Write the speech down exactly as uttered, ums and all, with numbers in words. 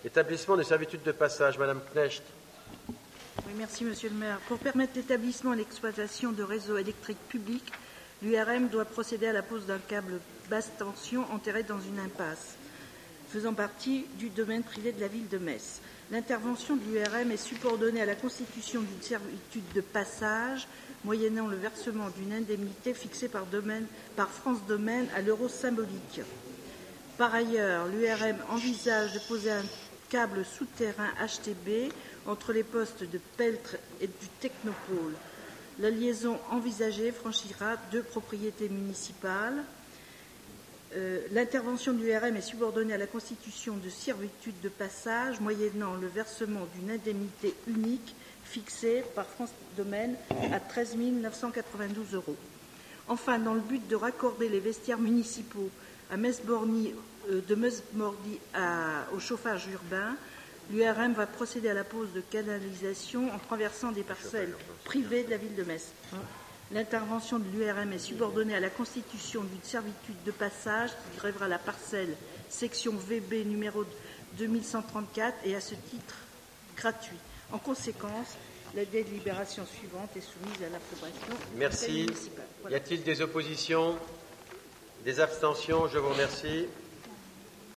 Établissement des servitudes de passage, Madame Knecht. Oui, merci, Monsieur le maire. Pour permettre l'établissement et l'exploitation de réseaux électriques publics, l'U R M doit procéder à la pose d'un câble basse tension enterré dans une impasse, faisant partie du domaine privé de la ville de Metz. L'intervention de l'U R M est subordonnée à la constitution d'une servitude de passage, moyennant le versement d'une indemnité fixée par, domaine, par France Domaine à l'euro symbolique. Par ailleurs, l'U R M envisage de poser un câble souterrain H T B entre les postes de Peltre et du Technopôle. La liaison envisagée franchira deux propriétés municipales. Euh, L'intervention de l'U R M est subordonnée à la constitution de servitudes de passage, moyennant le versement d'une indemnité unique fixée par France Domaine à treize mille neuf cent quatre-vingt-douze euros. Enfin, dans le but de raccorder les vestiaires municipaux à Metz-Borny, euh, de Metz-Borny au chauffage urbain, l'U R M va procéder à la pose de canalisation en traversant des parcelles privées de la ville de Metz. L'intervention de l'U R M est subordonnée à la constitution d'une servitude de passage qui grèvera la parcelle section V B numéro deux mille cent trente-quatre et à ce titre gratuit. En conséquence, la délibération suivante est soumise à l'approbation. Merci. Voilà. Y a-t-il des oppositions? Des abstentions? Je vous remercie.